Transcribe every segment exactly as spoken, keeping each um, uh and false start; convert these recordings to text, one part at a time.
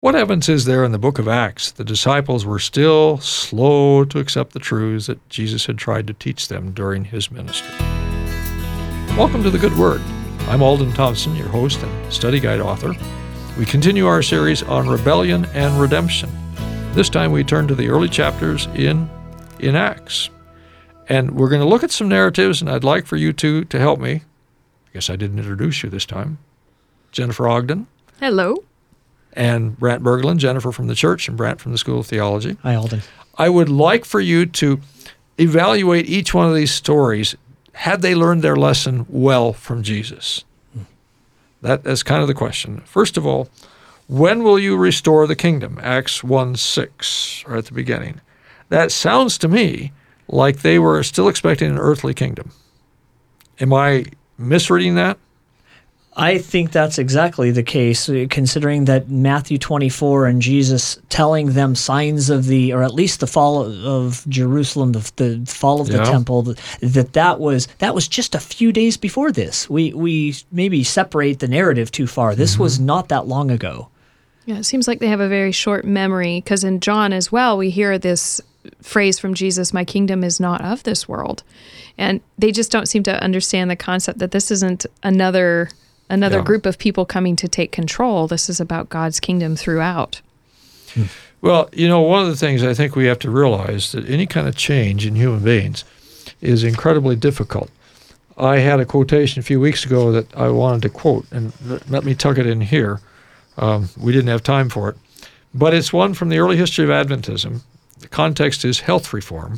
What evidence is there in the book of Acts the disciples were still slow to accept the truths that Jesus had tried to teach them during his ministry? Welcome to The Good Word. I'm Alden Thompson, your host and study guide author. We continue our series on rebellion and redemption. This time we turn to the early chapters in, in Acts. And we're going to look at some narratives, and I'd like for you two to help me. I guess I didn't introduce you this time. Jennifer Ogden. Hello. And Brant Berglund, Jennifer from the church and Brant from the School of Theology. Hi, Alden. I would like for you to evaluate each one of these stories. Had they learned their lesson well from Jesus? That is kind of the question. First of all, when will you restore the kingdom? Acts one six, right at the beginning. That sounds to me like they were still expecting an earthly kingdom. Am I misreading that? I think that's exactly the case, considering that Matthew twenty-four and Jesus telling them signs of the, or at least the fall of Jerusalem, the, the fall of the yeah. temple, that that was that was just a few days before this. We we maybe separate the narrative too far. This mm-hmm. was not that long ago. Yeah, it seems like they have a very short memory, because in John as well, we hear this phrase from Jesus, "My kingdom is not of this world." And they just don't seem to understand the concept that this isn't another... Another yeah. group of people coming to take control. This is about God's kingdom throughout. Hmm. Well, you know, one of the things I think we have to realize that any kind of change in human beings is incredibly difficult. I had a quotation a few weeks ago that I wanted to quote, and let me tuck it in here. Um, we didn't have time for it. But it's one from the early history of Adventism. The context is health reform.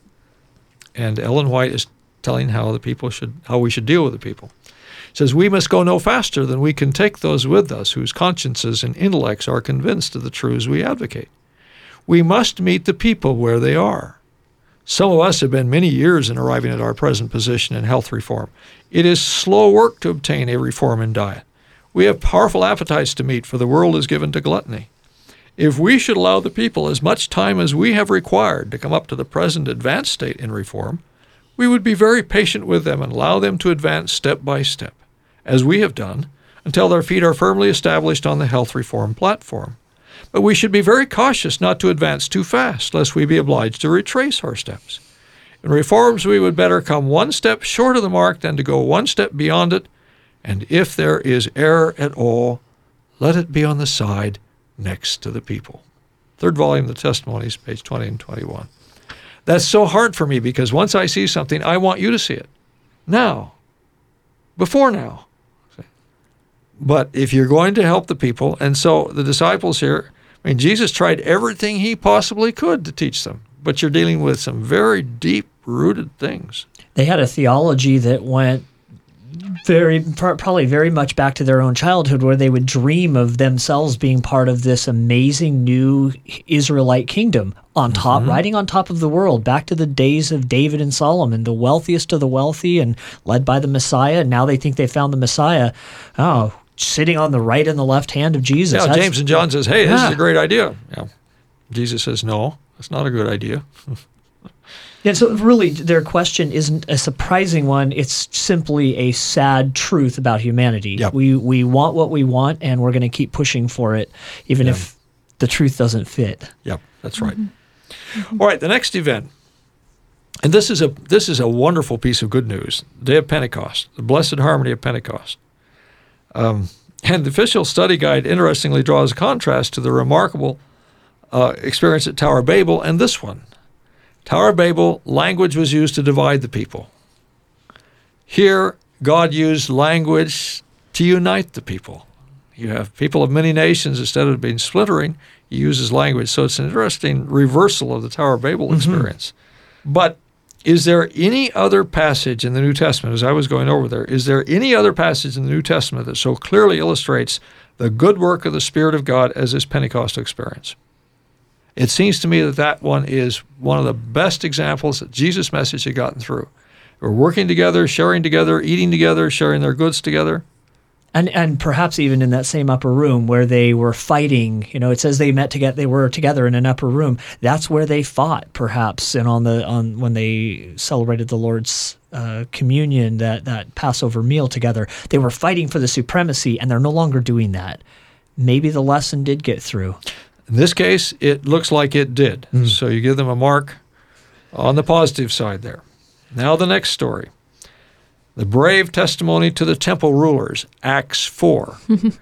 And Ellen White is telling how the people should, how we should deal with the people. Says, "We must go no faster than we can take those with us whose consciences and intellects are convinced of the truths we advocate. We must meet the people where they are. Some of us have been many years in arriving at our present position in health reform. It is slow work to obtain a reform in diet. We have powerful appetites to meet, for the world is given to gluttony. If we should allow the people as much time as we have required to come up to the present advanced state in reform, we would be very patient with them and allow them to advance step by step, as we have done, until their feet are firmly established on the health reform platform. But we should be very cautious not to advance too fast, lest we be obliged to retrace our steps. In reforms, we would better come one step short of the mark than to go one step beyond it, and if there is error at all, let it be on the side next to the people." Third volume of the Testimonies, page twenty and twenty-one. That's so hard for me, because once I see something, I want you to see it. Now. Before now. But if you're going to help the people, and so the disciples here, I mean, Jesus tried everything he possibly could to teach them, but you're dealing with some very deep-rooted things. They had a theology that went very, probably very much back to their own childhood, where they would dream of themselves being part of this amazing new Israelite kingdom on top, mm-hmm. riding on top of the world, back to the days of David and Solomon, the wealthiest of the wealthy and led by the Messiah. And now they think they found the Messiah. Oh, sitting on the right and the left hand of Jesus. Yeah, That's, James and John says, "Hey, this yeah. is a great idea." Yeah. Jesus says, "No, it's not a good idea." Yeah, so really their question isn't a surprising one. It's simply a sad truth about humanity. Yep. We we want what we want, and we're going to keep pushing for it, even yeah. if the truth doesn't fit. Yep, that's right. Mm-hmm. All right, the next event, and this is a this is a wonderful piece of good news, the day of Pentecost, the blessed harmony of Pentecost. Um, and the official study guide, interestingly, draws a contrast to the remarkable uh, experience at Tower of Babel and this one. Tower of Babel, language was used to divide the people. Here, God used language to unite the people. You have people of many nations, instead of being splintering, he uses language. So it's an interesting reversal of the Tower of Babel experience. Mm-hmm. But is there any other passage in the New Testament, as I was going over there, is there any other passage in the New Testament that so clearly illustrates the good work of the Spirit of God as this Pentecostal experience? It seems to me that that one is one of the best examples that Jesus' message had gotten through. They were working together, sharing together, eating together, sharing their goods together. And and perhaps even in that same upper room where they were fighting, you know, it says they met together, they were together in an upper room. That's where they fought, perhaps, and on the on when they celebrated the Lord's uh, communion, that that Passover meal together, they were fighting for the supremacy, and they're no longer doing that. maybe the lesson did get through. In this case, it looks like it did. Mm. So you give them a mark on the positive side there. Now the next story. The brave testimony to the temple rulers, Acts four.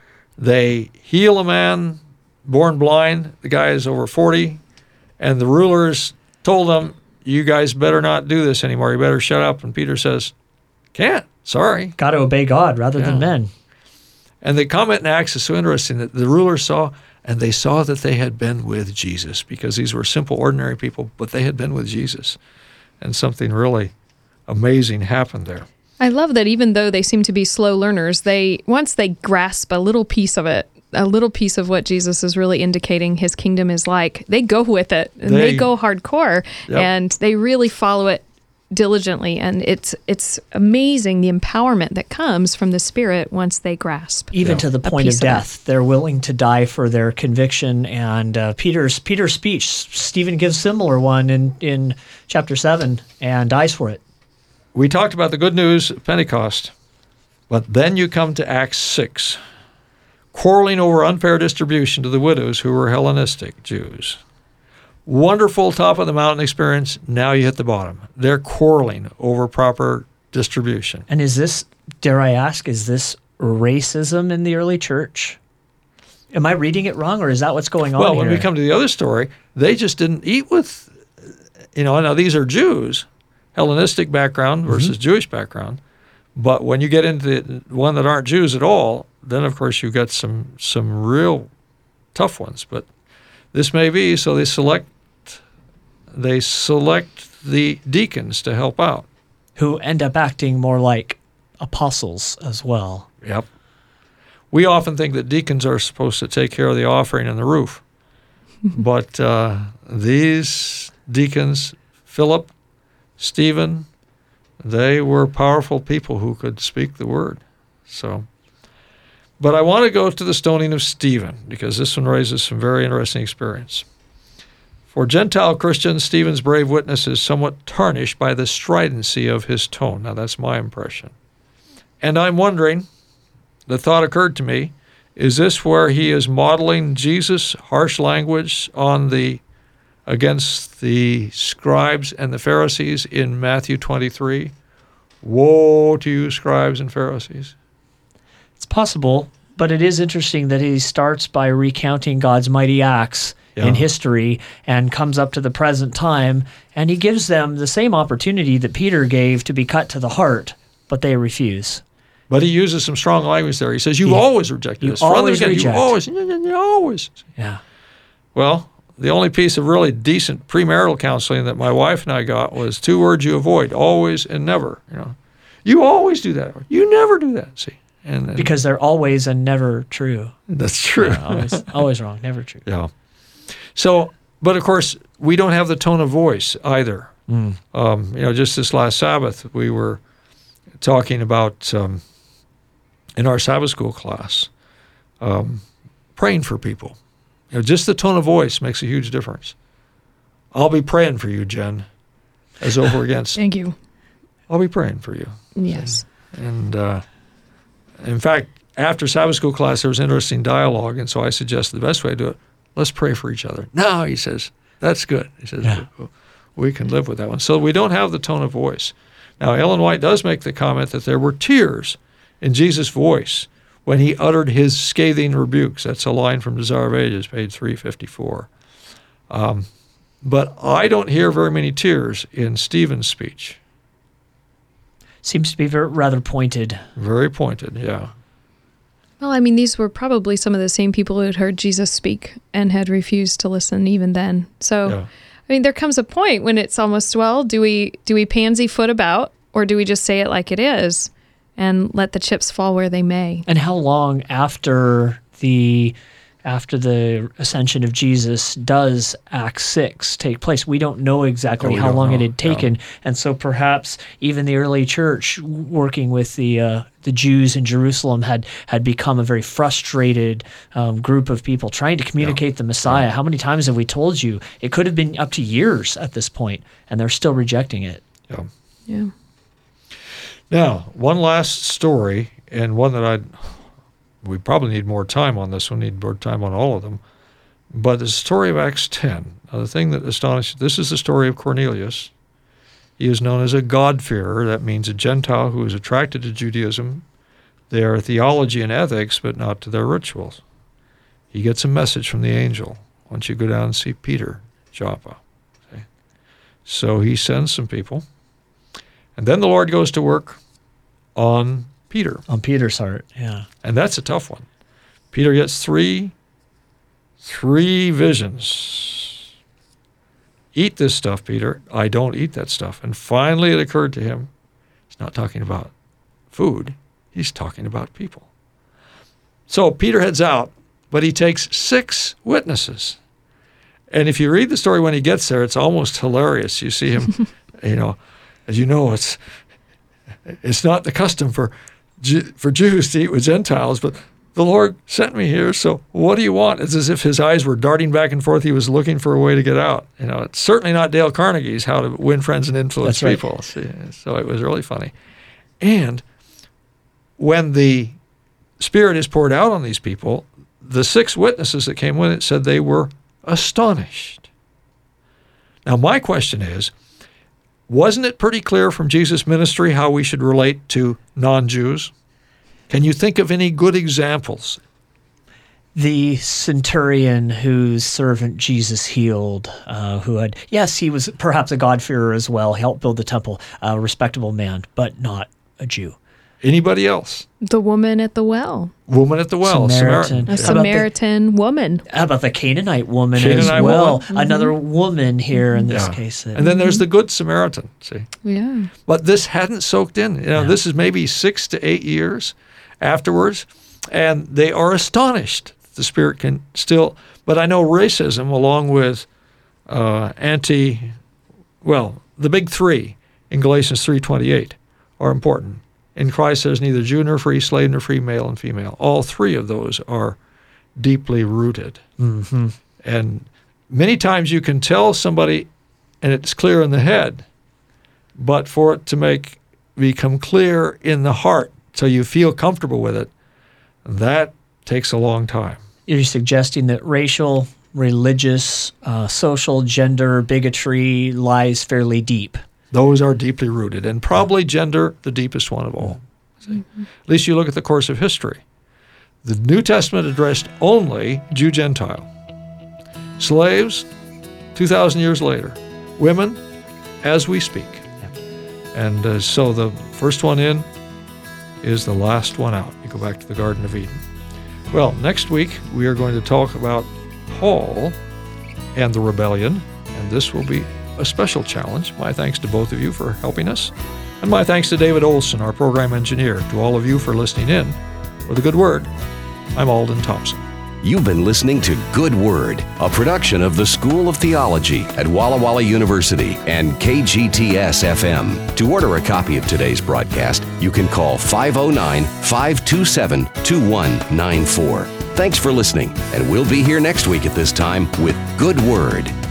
They heal a man born blind. The guy is over forty. And the rulers told them, you guys better not do this anymore. You better shut up. And Peter says, can't. Sorry. Got to obey God rather yeah. than men. And the comment in Acts is so interesting that the rulers saw, and they saw that they had been with Jesus, because these were simple, ordinary people, but they had been with Jesus. And something really amazing happened there. I love that even though they seem to be slow learners, they once they grasp a little piece of it, a little piece of what Jesus is really indicating his kingdom is like, they go with it, and they, they go hardcore, yep. and they really follow it diligently, and it's it's amazing the empowerment that comes from the Spirit once they grasp. Even yeah. to the point of death, of they're willing to die for their conviction. And uh, Peter's Peter's speech, Stephen gives similar one in, in chapter seven and dies for it. We talked about the good news of Pentecost, but then you come to Acts six, quarreling over unfair distribution to the widows who were Hellenistic Jews. Wonderful top of the mountain experience. Now you hit the bottom. They're quarreling over proper distribution. And is this, dare I ask, is this racism in the early church? Am I reading it wrong, or is that what's going on well, here? When we come to the other story, they just didn't eat with, you know, now these are Jews, Hellenistic background versus mm-hmm. Jewish background. But when you get into the one that aren't Jews at all, then of course you've got some some real tough ones. But this may be, so they select they select the deacons to help out. Who end up acting more like apostles as well. Yep. We often think that deacons are supposed to take care of the offering and the roof. But uh, these deacons, Philip, Stephen, they were powerful people who could speak the word. So, but I want to go to the stoning of Stephen, because this one raises some very interesting experience. For Gentile Christians, Stephen's brave witness is somewhat tarnished by the stridency of his tone. Now, that's my impression. And I'm wondering, the thought occurred to me, is this where he is modeling Jesus' harsh language on the against the scribes and the Pharisees in Matthew twenty-three? Woe to you, scribes and Pharisees. It's possible, but it is interesting that he starts by recounting God's mighty acts yeah. in history and comes up to the present time, and he gives them the same opportunity that Peter gave to be cut to the heart, but they refuse. But he uses some strong language there. He says, you've yeah. always rejected you us. Always again, reject. You always, you, you always. Yeah. Well, the only piece of really decent premarital counseling that my wife and I got was two words you avoid, always and never. You know, you always do that. You never do that, see. And, and because they're always and never true. That's true. Yeah, always, always wrong, never true. Yeah. So, but of course, we don't have the tone of voice either. Mm. Um, you know, just this last Sabbath, we were talking about, um, in our Sabbath school class, um, praying for people. You know, just the tone of voice makes a huge difference. I'll be praying for you, Jen, as over against. Thank you. I'll be praying for you. Yes. And uh, in fact, after Sabbath school class, there was interesting dialogue, and so I suggested the best way to do it, let's pray for each other. No, he says, that's good. He says, yeah. we can live with that one. So we don't have the tone of voice. Now, Ellen White does make the comment that there were tears in Jesus' voice when he uttered his scathing rebukes. That's a line from Desire of Ages, page three fifty-four. Um, but I don't hear very many tears in Stephen's speech. Seems to be very, rather pointed. Very pointed, yeah. Well, I mean, these were probably some of the same people who had heard Jesus speak and had refused to listen even then. So, yeah. I mean, there comes a point when it's almost, well, do we do we pansy foot about, or do we just say it like it is and let the chips fall where they may? And how long after the after the ascension of Jesus does Acts six take place? We don't know exactly oh, how long know. it had taken, yeah. and so perhaps even the early church, working with the uh, the Jews in Jerusalem, had had become a very frustrated um, group of people trying to communicate yeah. the Messiah. Yeah. How many times have we told you? It could have been up to years at this point, and they're still rejecting it. Yeah. Yeah. Now, one last story, and one that I we probably need more time on this one, need more time on all of them. But the story of Acts ten, now the thing that astonishes, this is the story of Cornelius. He is known as a God-fearer. That means a Gentile who is attracted to Judaism, their theology and ethics, but not to their rituals. He gets a message from the angel. Why don't you go down and see Peter, Joppa? Okay. So he sends some people. And then the Lord goes to work on Peter. On Peter's heart, yeah. And that's a tough one. Peter gets three, three visions. Eat this stuff, Peter. I don't eat that stuff. And finally it occurred to him, he's not talking about food. He's talking about people. So Peter heads out, but he takes six witnesses. And if you read the story when he gets there, it's almost hilarious. You see him, you know, as you know, it's it's not the custom for for Jews to eat with Gentiles, but the Lord sent me here, so what do you want? It's as if his eyes were darting back and forth. He was looking for a way to get out. You know, it's certainly not Dale Carnegie's How to Win Friends and Influence That's right. People. See, so it was really funny. And when the Spirit is poured out on these people, the six witnesses that came with it said they were astonished. Now, my question is, wasn't it pretty clear from Jesus' ministry how we should relate to non-Jews? Can you think of any good examples? The centurion whose servant Jesus healed, uh, who had, yes, he was perhaps a God-fearer as well, helped build the temple, a respectable man, but not a Jew. Anybody else? The woman at the well. Woman at the well, Samaritan. Samaritan. A How about the- Samaritan woman. How about the Canaanite woman as Canaanite well? woman. Another woman here in this Yeah. case. that- And then there's the Good Samaritan, see? Yeah. But this hadn't soaked in. You know, Yeah. this is maybe six to eight years afterwards, and they are astonished. The Spirit can still, but I know racism along with uh, anti, well, the big three in Galatians three twenty-eight are important. In Christ there's neither Jew nor free, slave nor free, male and female. All three of those are deeply rooted. Mm-hmm. And many times you can tell somebody, and it's clear in the head, but for it to make become clear in the heart so you feel comfortable with it, that takes a long time. You're suggesting that racial, religious, uh, social, gender bigotry lies fairly deep. Those are deeply rooted, and probably gender the deepest one of all. See? At least you look at the course of history. The New Testament addressed only Jew-Gentile. Slaves, two thousand years later. Women, as we speak. And uh, so the first one in is the last one out. You go back to the Garden of Eden. Well, next week we are going to talk about Paul and the rebellion, and this will be a special challenge. My thanks to both of you for helping us, and my thanks to David Olson, our program engineer, to all of you for listening in. With a good word, I'm Alden Thompson. You've been listening to Good Word, a production of the School of Theology at Walla Walla University and K G T S F M. To order a copy of today's broadcast, you can call five oh nine, five two seven, two one nine four. Thanks for listening, and we'll be here next week at this time with Good Word.